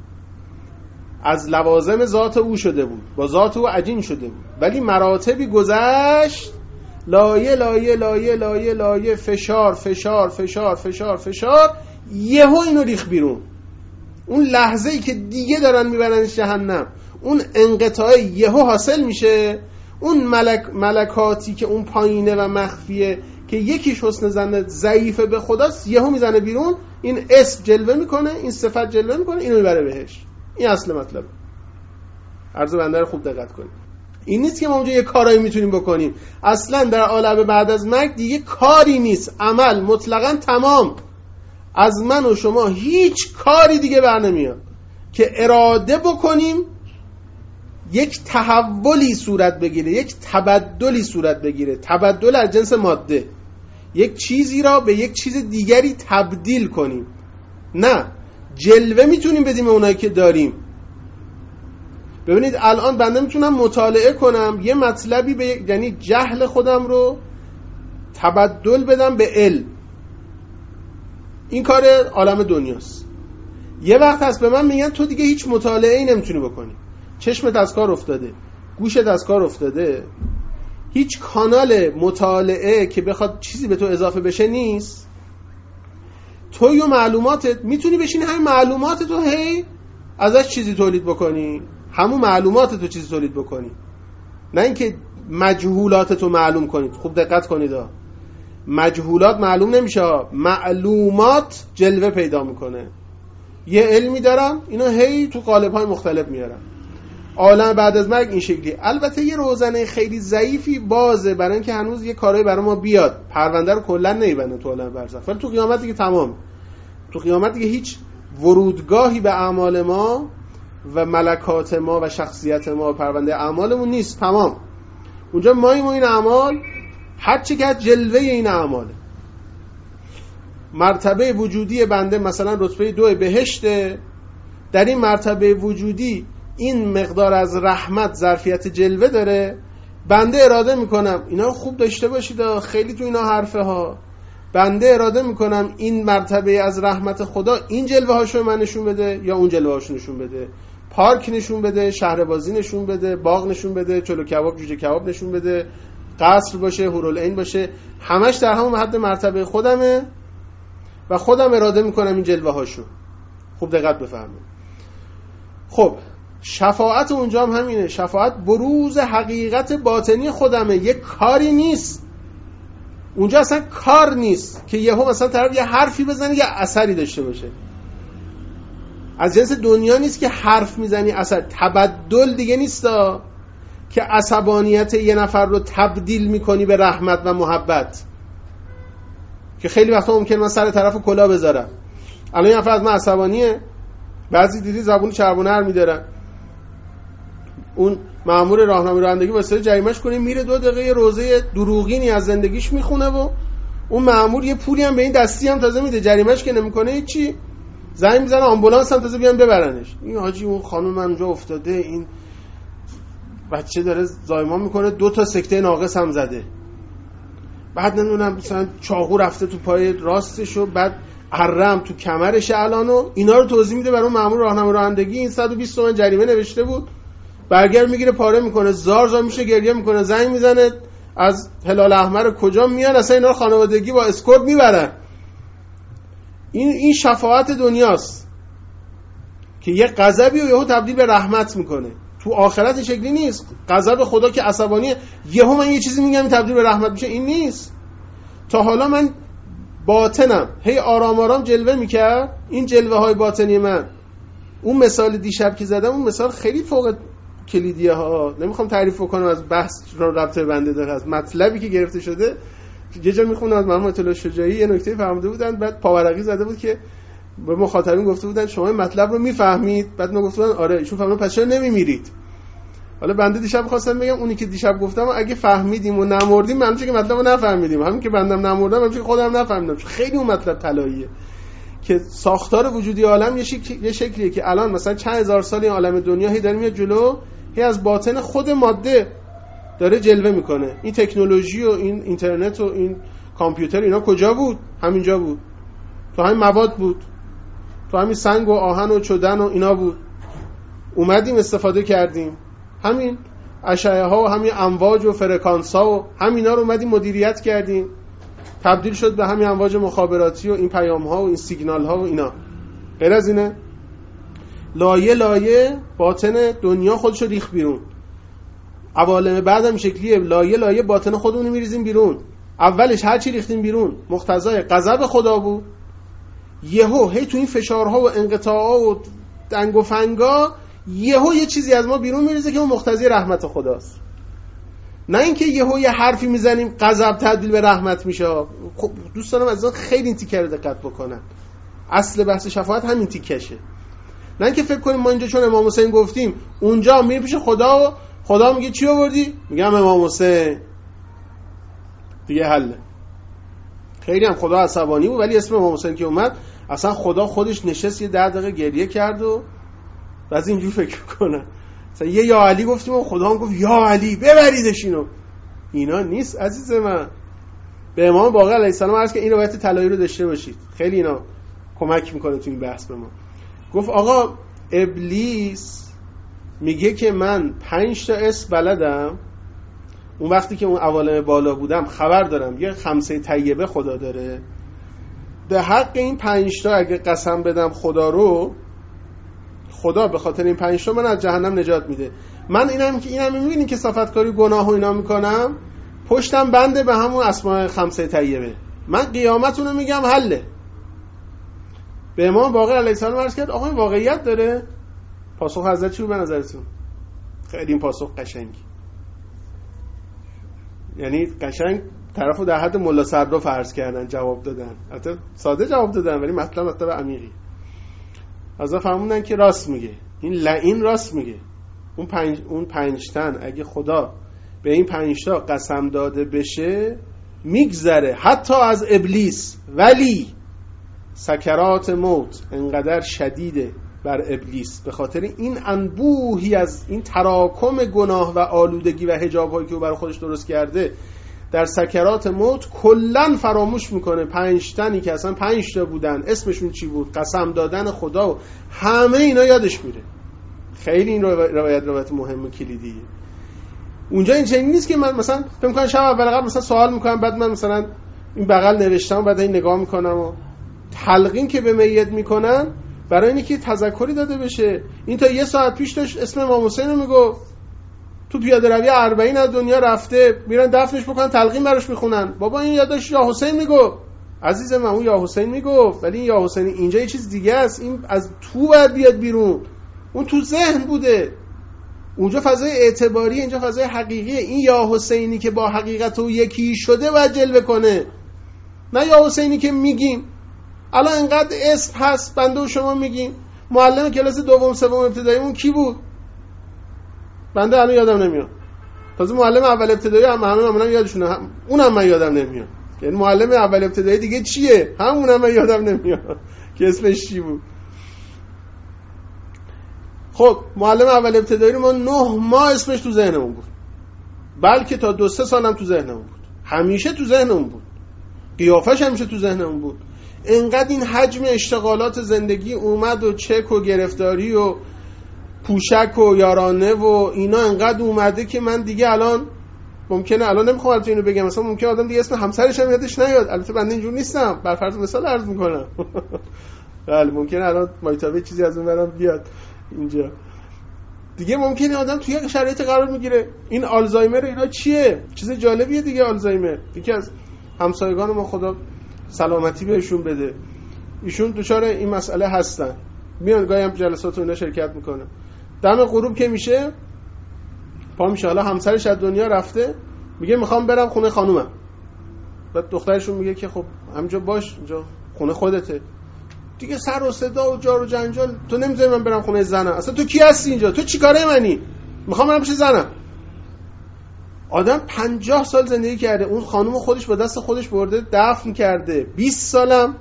از لوازم ذات او شده بود، با ذات او عجین شده بود. ولی مراتبی گذشت، لایه لایه لایه لایه لایه، فشار فشار فشار فشار فشار، یهو اینو ریخ بیرون. اون لحظه‌ای که دیگه دارن میبرنش جهنم، اون انقطاع یهو حاصل میشه. اون ملکاتی که اون پایینه و مخفیه که یکیش حسن ظن ضعیفه به خداست، یهو میزنه بیرون، این اسم جلوه میکنه، این صفت جلوه میکنه، اینو میبره بهش. این اصل مطلب. عرض بنده رو خوب دقت کنید. این نیست که ما اونجا یه کارایی میتونیم بکنیم، اصلا در عالم بعد از مرگ دیگه کاری نیست، عمل مطلقاً تمام. از من و شما هیچ کاری دیگه بر نمیاد که اراده بکنیم یک تحولی صورت بگیره، یک تبدلی صورت بگیره. تبدل از جنس ماده، یک چیزی را به یک چیز دیگری تبدیل کنیم. نه، جلوه میتونیم بدیم اونایی که داریم. ببینید الان بنده میتونم مطالعه کنم یه مطلبی یعنی جهل خودم رو تبدل بدم به علم. این کار عالم دنیاست. یه وقت هست به من میگن تو دیگه هیچ مطالعه‌ای نمیتونی بکنی، چشمت از کار افتاده، گوشت از کار افتاده، هیچ کانال مطالعه که بخواد چیزی به تو اضافه بشه نیست. توی و معلوماتت میتونی بشین همین معلومات تو هی ازش چیزی تولید بکنی، همون معلومات تو چیزی تولید بکنی، نه اینکه مجهولات تو معلوم کنید. خوب دقت کنید، مجهولات معلوم نمیشه، معلومات جلوه پیدا میکنه. یه علمی دارم، اینا هی تو قالب‌های مختلف میارم. عالم بعد از مرگ این شکلی. البته یه روزنه خیلی ضعیفی بازه برای اینکه هنوز یه کارایی برای ما بیاد. پرونده رو کلا نمیبنده تو عالم برزخ، ولی تو قیامت دیگه تمام. تو قیامت دیگه هیچ ورودگاهی به اعمال ما و ملکات ما و شخصیت ما و پرونده اعمالمون نیست، تمام. اونجا ماییم و این اعمال هر چی که جلوه این اعماله. مرتبه وجودی بنده مثلا رتبه 2 بهشته، در این مرتبه وجودی این مقدار از رحمت ظرفیت جلوه داره، بنده اراده میکنم اینا رو خوب داشته باشید، خیلی تو اینا حرفه ها، بنده اراده میکنم این مرتبه از رحمت خدا این جلوه هاشو من نشون بده یا اون جلوه هاشو نشون بده، پارک نشون بده، شهربازی نشون بده، باغ نشون بده، چلو کباب جوجه کباب نشون بده، قصر باشه، حورالعین باشه، همش در همون حد مرتبه خودمه و خودم اراده میکنم این جلوه هاشو. خوب دقت بفرمایید. خب شفاعت اونجا هم همینه، شفاعت بروز حقیقت باطنی خودمه، یک کاری نیست اونجا، اصلا کار نیست که یهو مثلا طرف یه حرفی بزنه یه اثری داشته باشه. از جنس دنیا نیست که حرف میزنی اثر، تبدل دیگه نیستا که عصبانیت یه نفر رو تبدیل میکنی به رحمت و محبت، که خیلی وقتا ممکنه من سر طرف کلا بذارم. الان یه نفر از من عصبانیه، بعضی دیدی زبون چربونه هر میدارن، اون مأمور راهنمایی رانندگی واسه جریمه‌اش کنه، میره 2 دقیقه روزه دروغینی از زندگیش میخونه و اون مأمور یه پولی هم به این دستی هم تازه میده، جریمه‌اش که نمیکنه هیچی، زنگ میزنه آمبولانس هم تازه بیان ببرنش. این حاجی اون خانم من اونجا افتاده، این بچه داره زایمان میکنه، 2 تا سکته ناقص هم زده، بعد نمیدونم مثلا چاقو رفته تو پای راستش و بعد حرم تو کمرش الانو، اینا رو توضیح میده برای اون مأمور راهنمایی رانندگی. این 120 تومن جریمه نوشته بود، برگر میگیره پاره میکنه، زار میشه، گریه میکنه، زنگ میزنه از هلال احمر کجا میان، اصلا اینا رو خانوادگی با اسکورت میبرن. این شفاعت دنیاست که یه غضبی و یهو تبدیل به رحمت میکنه. تو آخرت شکلی نیست، غضب خدا که عصبانیه یهو من یه چیزی میگم تبدیل به رحمت میشه، این نیست. تا حالا من باطنم هی آرام آرام جلوه میکرد، این جلوه های باطنی من، اون مثال دیشب که زدم، اون مثال خیلی فوق کلیدیه ها، نمیخوام تعریف بکنم، از بحث رو ربط بنده داره، از مطلبی که گرفته شده. یه جا میخونم از محمد اطلاع شجاعی یه نکته فهمیده بودن، بعد پاورقی زده بود که به مخاطبین گفته بودن شما این مطلب رو میفهمید؟ بعد ما گفته بودن آره. ایشون فهمیدن پس چرا نمیمیرید؟ حالا بنده دیشب خواستم بگم اونی که دیشب گفتم اگه فهمیدیم و نمردیم، من چه که مطلب رو نفهمیدیم، همین که بندم نمردم، من چه که خودم نفهمیدم. خیلی اون مطلب طلاییه که ساختار وجودی عالم یه شکلیه که الان مثلا چند هزار سال این عالم دنیا هی داره میاد جلو، هی از باطن خود ماده داره جلوه میکنه. این تکنولوژی و این اینترنت و این کامپیوتر اینا کجا بود؟ همینجا بود، تو همین مواد بود، تو همین سنگ و آهن و چدن و اینا بود، اومدیم استفاده کردیم، همین اشعه ها و همین امواج و فرکانس ها و همینا رو اومدیم مدیریت کردیم، تبدیل شد به همین امواج مخابراتی و این پیام ها و این سیگنال ها و اینا. غیر از اینه لایه لایه باطن دنیا خودشو ریخ بیرون. عوالم بعد هم شکلیه، لایه لایه باطن خودمون میریزیم بیرون. اولش هر چی ریختیم بیرون مقتضای غضب خدا بود، یهو هی تو این فشارها و انقطاعها و دنگ و فنگا یهو یه چیزی از ما بیرون میریزه که اون مقتضی رحمت خداست. نه اینکه یهو یه حرفی میزنیم غضب تبدیل به رحمت میشه. خب دوستانم از خیلی این تیکه رو دقت بکنن، اصل بحث شفاعت همین تیکشه. نه اینکه فکر کنیم ما اینجا چون امام حسین گفتیم اونجا میریم پیش خدا و خدا میگه چی آوردی؟ میگم امام حسین دیگه حله. خیلی هم خدا عصبانی بود، ولی اسم امام حسین که اومد اصلا خدا خودش نشست یه 10 دقیقه گریه کرد و بعضی اینجور فکر کنن مثلا یه یا علی گفتیم و خدا هم گفت یا علی ببریدش اینو. اینا نیست عزیز من. به امام باقر علیه السلام عرض که این روایت طلایی رو داشته باشید، خیلی اینا کمک میکنه تو این بحث به ما. گفت آقا ابلیس میگه که من 5 تا اسم بلدم، اون وقتی که اون عوالم بالا بودم خبر دارم یه خمسه طیبه خدا داره، به حق این 5 تا اگه قسم بدم خدا رو، خدا به خاطر این 5 تا من از جهنم نجات میده. من اینم میبینین که کثافتکاری گناه و اینا میکنم، پشتم بنده به همون اسماء خمسه طیبه. من قیامتونو میگم حله. به امام باقر علیه السلام عرض کرد آقا این واقعیت داره؟ پاسخ حضرت چی بود به نظرتون؟ خیلی این پاسخ قشنگی، یعنی قشنگ طرفو در حد ملا صدرا فرض کردن جواب دادن. البته ساده جواب دادن ولی مطلب عمیقی. حضرت فرمودن که راست میگه، این لعین راست میگه. اون 5 تن اگه خدا به این 5 تا قسم داده بشه میگذره حتی از ابلیس، ولی سکرات موت انقدر شدیده بر ابلیس به خاطر این انبوهی از این تراکم گناه و آلودگی و حجاب‌هایی که او برای خودش درست کرده، در سکرات موت کلن فراموش میکنه 5 تنی که اصلا 5 تا بودن، اسمشون چی بود، قسم دادن خدا و همه اینا یادش میره. خیلی این روایت مهم و کلیدیه. اونجا این چنین نیست که من مثلا فکر می‌کنم شب اول قبل مثلا سوال میکنم، بعد من مثلا این بغل نوشتم بعد این نگاه میکنم و تلقین که به میت میکنن برای اینکه که تذکری داده بشه. این تا 1 ساعت پیش داشت اسم امام حسین رو میگفت، تو پیاده روی 40 از دنیا رفته، میرن دفنش بکنن تلقین براش میخونن. بابا این یادش یا حسین میگفت، عزیز من اون یا حسین میگفت، ولی این یا حسین اینجا یه چیز دیگه است. این از تو باید بیاد بیرون، اون تو ذهن بوده، اونجا فضای اعتباری، اینجا فضای حقیقیه. این یا حسینی که با حقیقت و یکی شده باید جلوه کنه، نه یا حسینی که میگیم. الان انقدر اسم هست بنده و شما میگیم. معلم کلاس 2 3 ابتداییمون کی بود؟ بنده الان یادم نمیاد. تازه معلم اول ابتدایی همه یادشونه، اونم من یادم نمیاد. یعنی معلم اول ابتدایی دیگه چیه؟ همونم من یادم نمیاد که اسمش چی بود. خب معلم اول ابتدایی رو ما 9 ماه اسمش تو ذهنمون بود، بلکه تا 2 3 سالم تو ذهنمون بود، همیشه تو ذهنمون بود، قیافش همیشه تو ذهنمون بود. انقدر این حجم اشتغالات زندگی اومد و چک و گرفتاری و پوشک و یارانه و اینا انقدر اومده که من دیگه الان ممکنه، الان نمیخوام البته اینو بگم، مثلا ممکنه آدم دیگه اسم همسرش هم یادش نیاد. البته بنده اینجور نیستم، بر فرض مثال عرض میکنم. بله ممکنه الان مایتابه چیزی از اون برام بیاد اینجا دیگه. ممکنه آدم توی یک شرایط قرار میگیره. این آلزایمر اینا چیه؟ چیز جالبیه دیگه. آلزایمر یکی از همسایگان ما خدا سلامتی بهشون بده، ایشون دچار این مسئله هستن، میان گاهی هم جلسات اینا شرکت میکنه. دم غروب که میشه پا میشه، حالا همسرش از دنیا رفته، میگه میخوام برم خونه خانومم. بعد دخترشون میگه که خب همینجا باش، اینجا خونه خودته دیگه. سر و صدا و جار و جنجال، تو نمیذاری من برم خونه زنم، اصلا تو کی هستی اینجا؟ تو چی کاره منی؟ میخوام برم پیش زنم. آدم 50 سال زندگی کرده، اون خانوم خودش با دست خودش برده دفن کرده، 20 سالم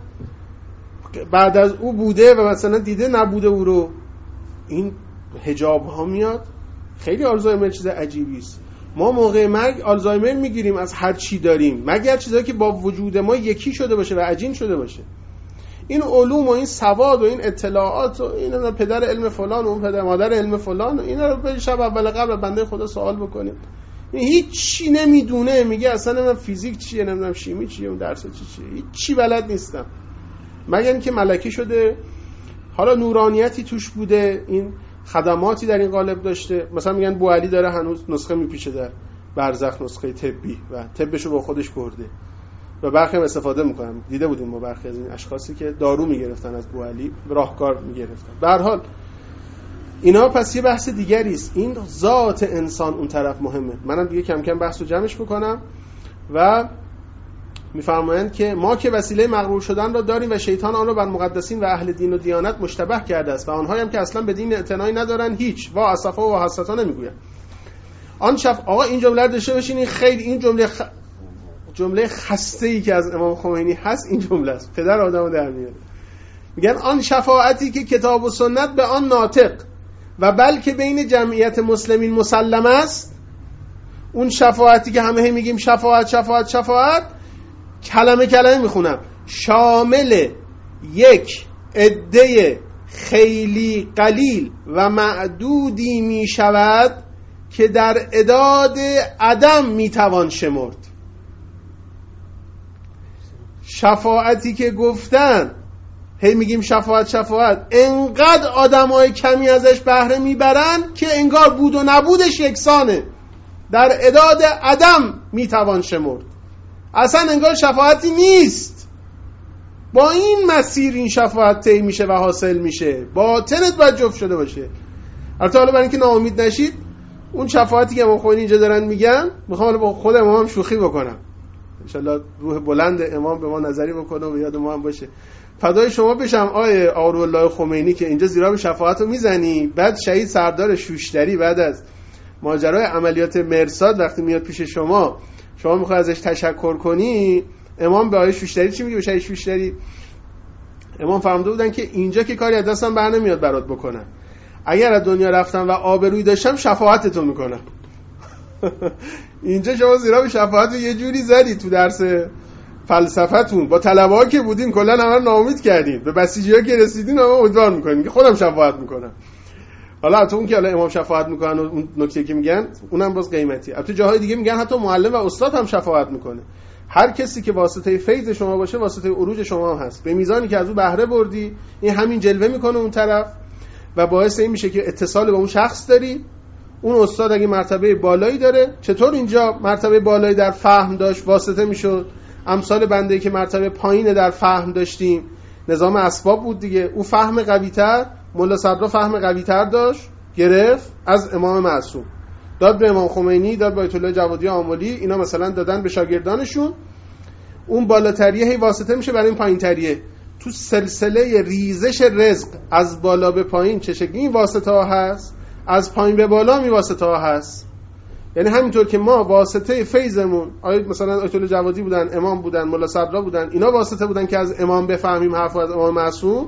بعد از او بوده و مثلا دیده نبوده او رو. این حجاب ها میاد. خیلی آلزایمر چیز عجیبی است. ما موقع مرگ آلزایمر میگیریم از هر چی داریم، مگر چیزایی که با وجود ما یکی شده باشه و عجین شده باشه. این علوم و این سواد و این اطلاعات و این پدر علم فلان و اون پدر مادر علم فلان، اینا رو به شب اول قبل بنده خدا سوال بکنیم. هیچ چی نمیدونه، میگه اصلا من فیزیک چیه، نمیدونم شیمی چیه، اون درس چیه، هیچ چی بلد نیستم، مگر اینکه ملکی شده، حالا نورانیتی توش بوده، این خدماتی در این قالب داشته. مثلا میگن بوعلی داره هنوز نسخه میپیچه در برزخ، نسخه طبی، و طبشو با خودش برده و برخی هم استفاده میکنن. دیده بودیم ما برخی از این اشخاصی که دارو میگرفتن از بوعلی، راهکار میگرفتن. به هر حال اینا پس یه بحث دیگری است. این ذات انسان اون طرف مهمه. منم دیگه کم کم بحثو جمعش بکنم و میفرمایند که ما که وسیله مغرور شدن را داریم و شیطان آن را بر مقدسین و اهل دین و دیانت مشتبه کرده است و آنهایی هم که اصلا به دین اعتنایی ندارن هیچ وا اسفا و حسرتا نمیگویند. آن آقا این جمله رو داشته باشین، این خیلی این جمله خسته‌ای که از امام خمینی هست این جمله است، پدر آدمو در میاره. میگن آن شفاعتی که کتاب و سنت به آن ناطق و بلکه بین جمعیت مسلمین مسلم است، اون شفاعتی که همه میگیم شفاعت شفاعت شفاعت، کلمه کلمه میخونم، شامل یک عده خیلی قلیل و معدودی میشود که در اعداد عدم میتوان شمرد. شفاعتی که گفتن، هی میگیم شفاعت، انقدر آدمای کمی ازش بهره میبرن که انگار بود و نبودش یکسانه، در اعداد عدم میتوان شمرد، اصلا انگار شفاعتی نیست. با این مسیر این شفاعت طی میشه و حاصل میشه، باطنت باید جفت شده باشه. البته حالا برای اینکه ناامید نشید، اون شفاعتی که امام خمینی اینجا دارن میگن، میخوام با خود امام شوخی بکنم، انشالله روح بلند امام به ما نظری بکنه و یاد ما هم باشه. فدای شما بشم آیه آقای‌الله خمینی که اینجا زیرا به شفاعت رو میزنی، بعد شهید سردار شوشتری بعد از ماجرای عملیات مرصاد وقتی میاد پیش شما میخوای ازش تشکر کنی، امام به آیه شوشتری چی میگه؟ به شهید شوشتری امام فرموده بودن که اینجا که کاری از دستم بر نمیاد برات بکنم، اگر از دنیا رفتم و آبرویی داشتم شفاعتتو میکنم. اینجا شما زیرا به شفاعت یه جوری زدی تو درس فلسفتون، با طلبه‌ها که بودین کلا همه رو ناامید کردین، به بسیجی‌ها که رسیدین همه امیدوار میکنین که خودم شفاعت میکنم. حالا تو اون که حالا امام شفاعت میکنن و اون نکته که میگن اونم باز قیمتی. البته جاهای دیگه میگن حتی معلم و استاد هم شفاعت میکنه. هر کسی که واسطه فیض شما باشه واسطه عروج شما هم هست، به میزانی که از اون بهره بردی این همین جلوه میکنه اون طرف و باعث این میشه که اتصال با اون شخص داری. اون استاد اگه مرتبه بالایی داره، چطور اینجا مرتبه بالایی در فهم داشت واسطه میشد، امثال بنده‌ای که مرتبه پایین در فهم داشتیم نظام اسباب بود دیگه، او فهم قوی‌تر، ملا صدرا فهم قوی‌تر داشت، گرفت از امام معصوم، داد به امام خمینی، داد به آیت الله جوادی آملی، اینا مثلا دادن به شاگردانشون، اون بالاتریه هی واسطه میشه برای این پایین‌تریه. تو سلسله ریزش رزق از بالا به پایین چه شکلی این واسطه ها هست، از پایین به بالا می واسطه ها هست. یعنی همینطور که ما واسطه فیضمون مثلا آیت الله جوادی بودن، امام بودن، ملا صدرا بودن، اینا واسطه بودن که از امام بفهمیم حرف از امام معصوم،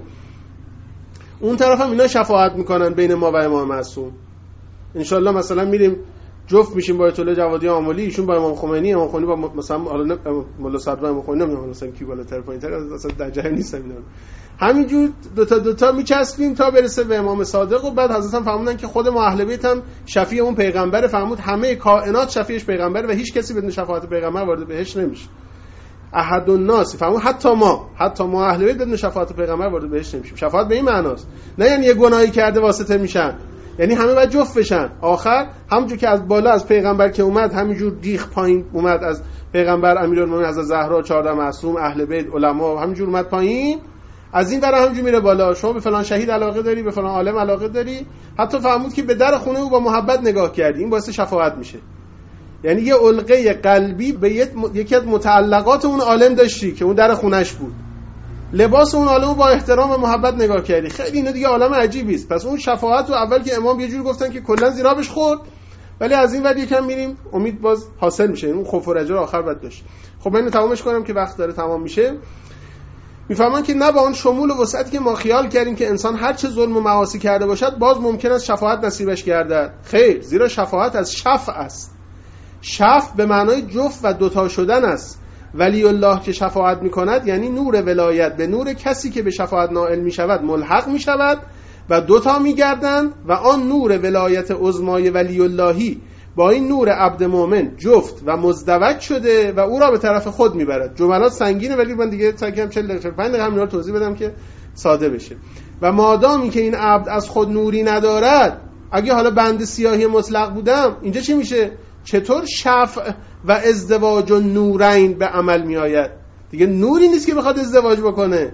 اون طرف هم اینا شفاعت میکنن بین ما و امام معصوم. انشالله مثلا میریم جفت میشیم با آیت الله جوادی آملی، ایشون با امام خمینی، امام خمینی با مثلا ملا صدرا، امام خمینی نمیدونم مثلا کی بالاتر پایینتر، اصلا در جهت نیستم اینا. همینجور دوتا میچسبیم تا برسه به امام صادق و بعد حضرت هم فرمودن که خود ما اهل بیت هم شفیع اون پیغمبر، فرمود همه کائنات شفیعش پیغمبر و هیچ کسی بدون شفاعت پیغمبر وارد بهشت نمیشه. احد الناس، فرمود حتی ما اهل بیت بدون شفاعت پیغمبر وارد بهشت نمیشیم. شفاعت به این معناست، نه یعنی یه گناهی کرده واسطه میشن، یعنی همه باید جفت بشن. آخر همونجور که از بالا از پیغمبر که اومد همینجور دیخ پایین اومد، از پیغمبر امیرالمومنین از زهرا 14 معصوم اهل بیت علما همینجور اومد پایین، از این برای همینجور میره بالا. شما به فلان شهید علاقه داری، به فلان عالم علاقه داری، حتی فرمود که به در خونه او با محبت نگاه کردی، این باعث شفاعت میشه. یعنی یه علقه قلبی به یکی از متعلقات اون عالم داشتی که اون در خونش بود، لباس اون عالمو با احترام و محبت نگاه کردی، خیلی اینا دیگه عالم عجیبی است. پس اون شفاعت رو اول که امام یه جوری گفتن که کلا زیرابش خورد، ولی از این ور یکم میریم امید باز حاصل میشه. اون خوف و رجا آخر بعد داشت. خب من اینو تمامش کنم که وقت داره تمام میشه. میفهمن که نه با اون شمول و وسعتی که ما خیال کردیم که انسان هر چه ظلم و معاصی کرده باشد باز ممکن است شفاعت نصیبش گردد. خیر، زیرا شفاعت از شفع است. شفع به معنای جفت و دوتا شدن است. ولی الله که شفاعت میکند یعنی نور ولایت به نور کسی که به شفاعت نائل میشود ملحق میشود و دوتا میگردند و آن نور ولایت عظمای ولی اللهی با این نور عبد مومن جفت و مزدوج شده و او را به طرف خود میبرد. جملات سنگینه ولی من دیگه سعی کردم 40 دقیقه 5 دقیقه همین رو توضیح بدم که ساده بشه. و مادامی که این عبد از خود نوری ندارد، اگه حالا بند سیاهی مطلق بودم اینجا چی میشه؟ چطور شفع و ازدواج و نورین به عمل می آید؟ دیگه نوری نیست که بخواد ازدواج بکنه،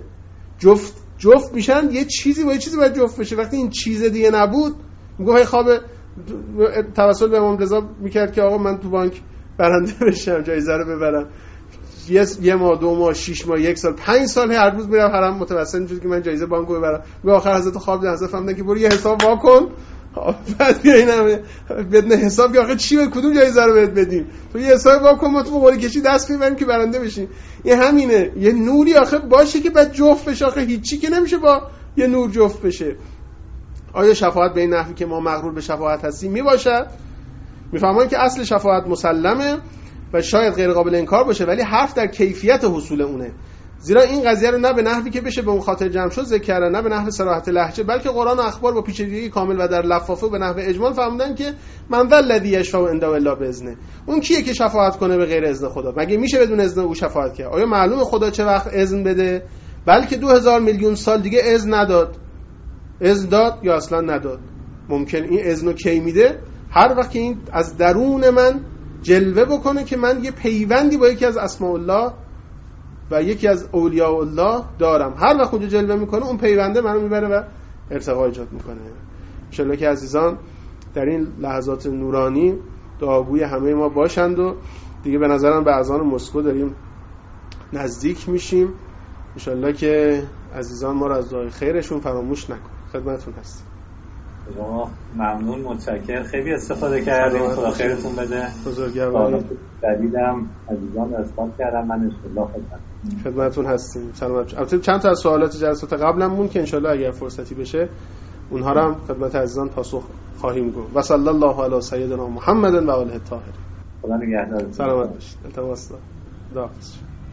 جفت میشن، یه چیزی با یه چیزی باید جفت بشه. وقتی این چیز دیگه نبود، میگه های خواب توسل به امام رضا میکرد که آقا من تو بانک برنده بشم، جایزه رو ببرم، یه ماه، 2 ماه، 6 ماه، 1 سال، 5 سال هر روز میرم حرم متوسل میشه که من جایزه بانکو ببرم. به آخر حضرت خواب دیدن، حضرت فهمیدن که برو یه حساب وا کن، بعد بیا اینم بدون حساب آخه چی به کدوم جایزه رو بهت بدیم، تو یه حساب وا کن ما تو قرعه کشی دست میبریم که برنده بشیم. این همینه، یه نوری آخه باشه که بعد جفت بشه. آخه هیچی که نمیشه با یه نور جفت بشه. آیا شفاعت به این نحوی که ما مغرور به شفاعت هستیم میباشد؟ میفهمن که اصل شفاعت مسلمه و شاید غیر قابل انکار باشه، ولی حرف در کیفیت حصول اونه. زیرا این قضیه رو نه به نحوی که بشه به اون خاطر جمع شد ذکر کردن، نه به نحو صراحت لهجه، بلکه قرآن و اخبار با پیچیدگی کامل و در لفافه و به نحو اجمال فهمیدن که من ذا الذی یشفع عنده الا باذنه. اون کیه که شفاعت کنه به غیر اذن خدا؟ مگه میشه بدون اذن او شفاعت کنه؟ آیا معلومه خدا چه وقت اذن بده؟ بلکه 2000 میلیون سال دیگه اذن نداد. اذن داد یا اصلا نداد. ممکن این اذنو کی میده؟ هر وقت که این از درون من جلوه بکنه که من یه پیوندی با یکی از اسماء الله و یکی از اولیاء الله دارم. هر وقت اونجا جلوه میکنه اون پیونده منو میبره و ارتقا ایجاد میکنه. ان شاءالله که عزیزان در این لحظات نورانی دعاگوی همه ما باشند و دیگه به نظرم به اذان مسکو داریم نزدیک میشیم. ان شاءالله که عزیزان ما رو از دعای خیرشون فراموش نکن. خدمتتون هستیم.
ممنون، متشکرم، خیلی استفاده کردیم. خدا خیرتون بده.
بزرگواری
جدیدم عزیزان استفاده کردم. من ان شاءالله
خدمتتون هستیم. سلامت. البته چند تا از سوالات جلسات قبلم مون که ان شاءالله اگر فرصتی بشه اونها رو هم خدمت عزیزان پاسخ خواهیم گفت. و صلی الله علی سیدنا محمد و آله الطاهرین.
خدا نگهدار.
سلامت باشید. التماس دارم.